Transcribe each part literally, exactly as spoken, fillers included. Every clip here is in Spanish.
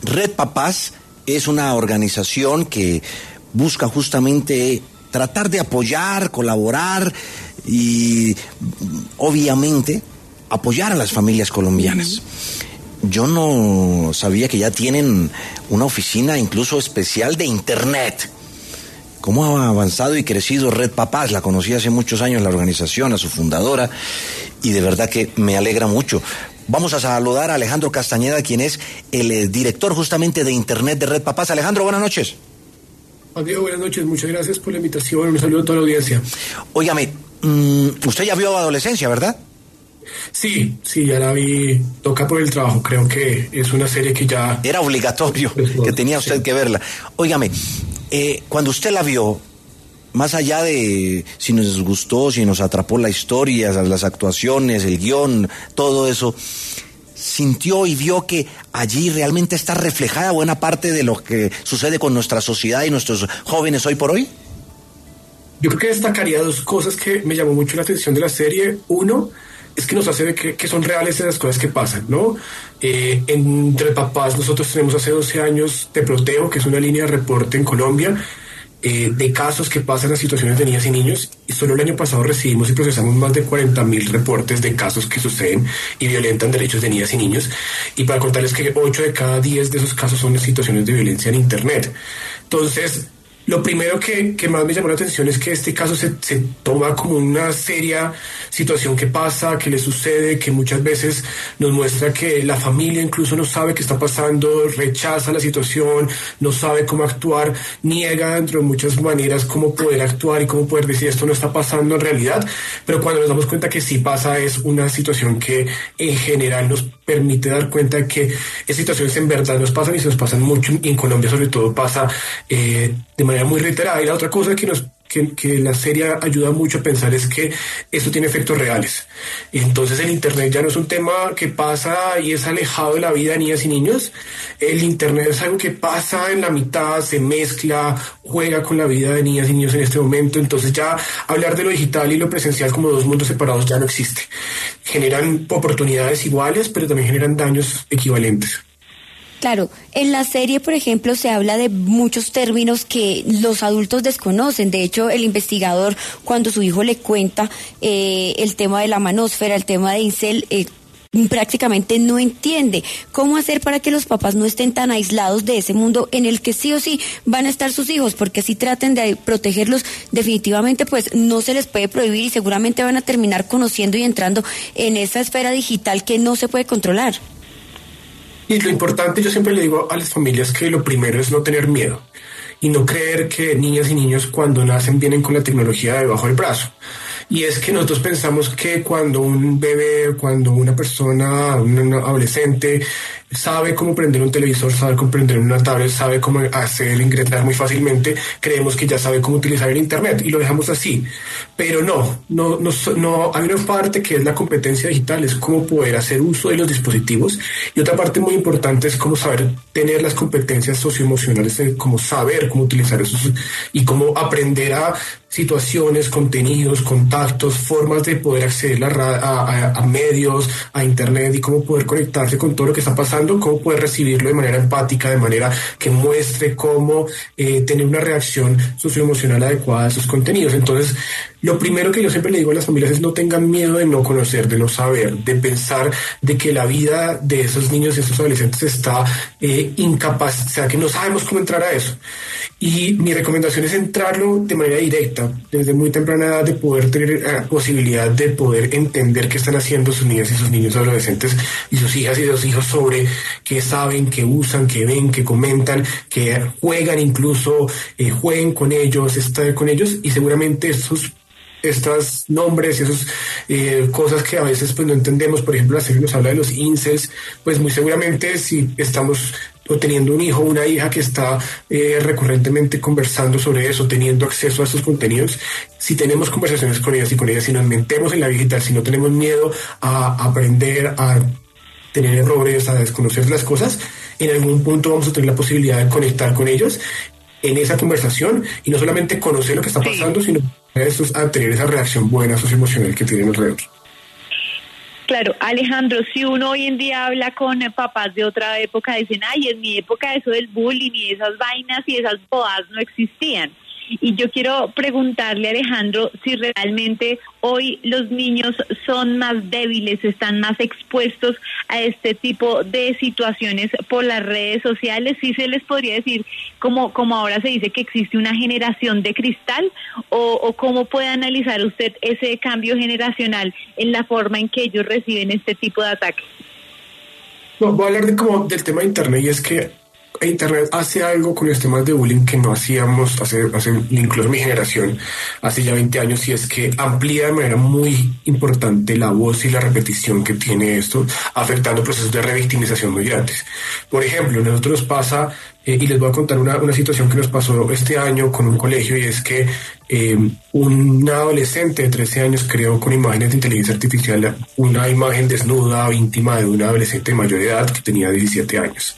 Red Papás es una organización que busca justamente tratar de apoyar, colaborar y obviamente apoyar a las familias colombianas. Yo no sabía que ya tienen una oficina incluso especial de internet. ¿Cómo ha avanzado y crecido Red Papás? La conocí hace muchos años, la organización, a su fundadora, y de verdad que me alegra mucho. Vamos a saludar a Alejandro Castañeda, quien es el eh, director justamente de internet de Red Papás. Alejandro, buenas noches. Juan Diego, buenas noches, muchas gracias por la invitación, un saludo a toda la audiencia. Óigame, mmm, usted ya vio Adolescencia, ¿verdad? Sí, sí, ya la vi, toca por el trabajo, creo que es una serie que ya... Era obligatorio, que tenía usted sí. que verla. Óigame, eh, cuando usted la vio, más allá de si nos gustó, si nos atrapó la historia, las actuaciones, el guión, todo eso, ¿sintió y vio que allí realmente está reflejada buena parte de lo que sucede con nuestra sociedad y nuestros jóvenes hoy por hoy? Yo creo que destacaría dos cosas que me llamó mucho la atención de la serie. Uno, es que nos hace ver que, que son reales esas cosas que pasan, ¿no? Eh, entre papás, nosotros tenemos hace doce años de Proteo, que es una línea de reporte en Colombia, eh, de casos que pasan en situaciones de niñas y niños, y solo el año pasado recibimos y procesamos más de cuarenta mil reportes de casos que suceden y violentan derechos de niñas y niños, y para contarles que ocho de cada diez de esos casos son situaciones de violencia en Internet. Entonces, lo primero que, que más me llamó la atención es que este caso se, se toma como una seria situación que pasa, que le sucede, que muchas veces nos muestra que la familia incluso no sabe qué está pasando, rechaza la situación, no sabe cómo actuar, niega dentro de muchas maneras cómo poder actuar y cómo poder decir esto no está pasando en realidad, pero cuando nos damos cuenta que sí pasa es una situación que en general nos permite dar cuenta de que esas situaciones en verdad nos pasan y se nos pasan mucho, y en Colombia sobre todo pasa eh, de manera muy reiterada. Y la otra cosa que nos que, que la serie ayuda mucho a pensar es que esto tiene efectos reales. Entonces el Internet ya no es un tema que pasa y es alejado de la vida de niñas y niños. El Internet es algo que pasa en la mitad, se mezcla, juega con la vida de niñas y niños en este momento. Entonces ya hablar de lo digital y lo presencial como dos mundos separados ya no existe. Generan oportunidades iguales, pero también generan daños equivalentes. Claro, en la serie, por ejemplo, se habla de muchos términos que los adultos desconocen. De hecho, el investigador, cuando su hijo le cuenta eh, el tema de la manósfera, el tema de incel, eh, prácticamente no entiende cómo hacer para que los papás no estén tan aislados de ese mundo en el que sí o sí van a estar sus hijos, porque si traten de protegerlos, definitivamente pues no se les puede prohibir y seguramente van a terminar conociendo y entrando en esa esfera digital que no se puede controlar. Y lo importante, yo siempre le digo a las familias que lo primero es no tener miedo y no creer que niñas y niños cuando nacen vienen con la tecnología debajo del brazo. Y es que nosotros pensamos que cuando un bebé, cuando una persona, un adolescente sabe cómo prender un televisor, sabe cómo prender una tablet, sabe cómo hacer ingresar muy fácilmente, creemos que ya sabe cómo utilizar el Internet y lo dejamos así. Pero no, no, no, no, hay una parte que es la competencia digital, es cómo poder hacer uso de los dispositivos, y otra parte muy importante es cómo saber tener las competencias socioemocionales, de cómo saber cómo utilizar esos y cómo aprender a situaciones, contenidos, contactos, formas de poder acceder a, a, a medios, a Internet, y cómo poder conectarse con todo lo que está pasando, cómo poder recibirlo de manera empática, de manera que muestre cómo eh, tener una reacción socioemocional adecuada a esos contenidos. Entonces, lo primero que yo siempre le digo a las familias es no tengan miedo de no conocer, de no saber, de pensar de que la vida de esos niños y esos adolescentes está eh, incapaz, o sea, que no sabemos cómo entrar a eso. Y mi recomendación es entrarlo de manera directa, desde muy temprana edad, de poder tener la posibilidad de poder entender qué están haciendo sus niñas y sus niños adolescentes y sus hijas y sus hijos sobre qué saben, qué usan, qué ven, qué comentan, que juegan incluso, eh, jueguen con ellos, estén con ellos, y seguramente esos estos nombres y esas eh, cosas que a veces pues no entendemos. Por ejemplo, la serie nos habla de los incels, pues muy seguramente si estamos o teniendo un hijo o una hija que está eh, recurrentemente conversando sobre eso, teniendo acceso a esos contenidos, si tenemos conversaciones con ellas y con ellas, si nos metemos en la vida digital, si no tenemos miedo a aprender, a tener errores, a desconocer las cosas, en algún punto vamos a tener la posibilidad de conectar con ellos en esa conversación y no solamente conocer lo que está pasando, sino a tener esa reacción buena socioemocional que tienen alrededor. Claro, Alejandro, si uno hoy en día habla con papás de otra época, dicen, ay, en mi época eso del bullying y esas vainas y esas bodas no existían. Y yo quiero preguntarle, Alejandro, si realmente hoy los niños son más débiles, están más expuestos a este tipo de situaciones por las redes sociales. ¿Sí se les podría decir, como, como ahora se dice, que existe una generación de cristal? ¿O, o cómo puede analizar usted ese cambio generacional en la forma en que ellos reciben este tipo de ataques? No, voy a hablar de como del tema de Internet, y es que Internet hace algo con los temas de bullying que no hacíamos hace, hace incluso mi generación, hace ya veinte años, y es que amplía de manera muy importante la voz y la repetición que tiene esto, afectando procesos de revictimización muy grandes. Por ejemplo, a nosotros nos pasa, eh, y les voy a contar una, una situación que nos pasó este año con un colegio, y es que eh, un adolescente de trece años creó con imágenes de inteligencia artificial una imagen desnuda, íntima, de una adolescente de mayor edad que tenía diecisiete años.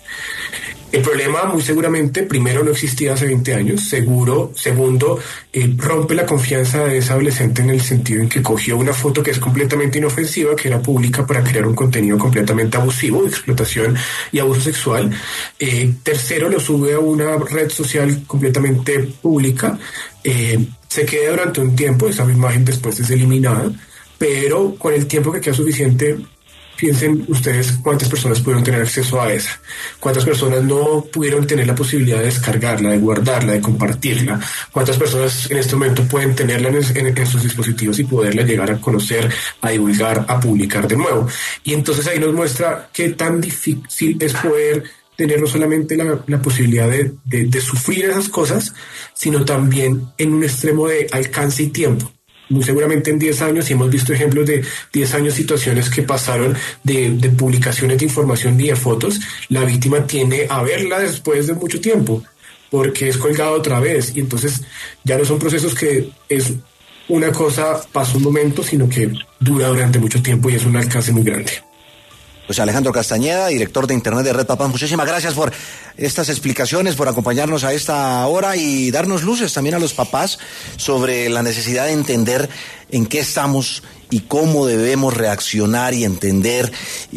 El problema, muy seguramente, primero, no existía hace veinte años. Seguro, segundo, eh, rompe la confianza de ese adolescente en el sentido en que cogió una foto que es completamente inofensiva, que era pública, para crear un contenido completamente abusivo, de explotación y abuso sexual. Eh, tercero, lo sube a una red social completamente pública. Eh, se queda durante un tiempo, esa imagen después es eliminada, pero con el tiempo que queda suficiente, piensen ustedes cuántas personas pudieron tener acceso a esa, cuántas personas no pudieron tener la posibilidad de descargarla, de guardarla, de compartirla, cuántas personas en este momento pueden tenerla en, en, en sus dispositivos y poderla llegar a conocer, a divulgar, a publicar de nuevo. Y entonces ahí nos muestra qué tan difícil es poder tener no solamente la, la posibilidad de, de, de sufrir esas cosas, sino también en un extremo de alcance y tiempo. Muy seguramente en diez años, y hemos visto ejemplos de diez años, situaciones que pasaron de, de publicaciones de información y de fotos, la víctima tiene a verla después de mucho tiempo, porque es colgada otra vez, y entonces ya no son procesos que es una cosa, pasa un momento, sino que dura durante mucho tiempo y es un alcance muy grande. Pues Alejandro Castañeda, director de Internet de Red Papás, muchísimas gracias por estas explicaciones, por acompañarnos a esta hora y darnos luces también a los papás sobre la necesidad de entender en qué estamos y cómo debemos reaccionar y entender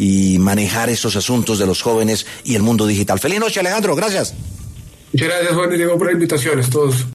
y manejar estos asuntos de los jóvenes y el mundo digital. Feliz noche, Alejandro, gracias. Muchas gracias, Juan y Diego, por las invitaciones, todos.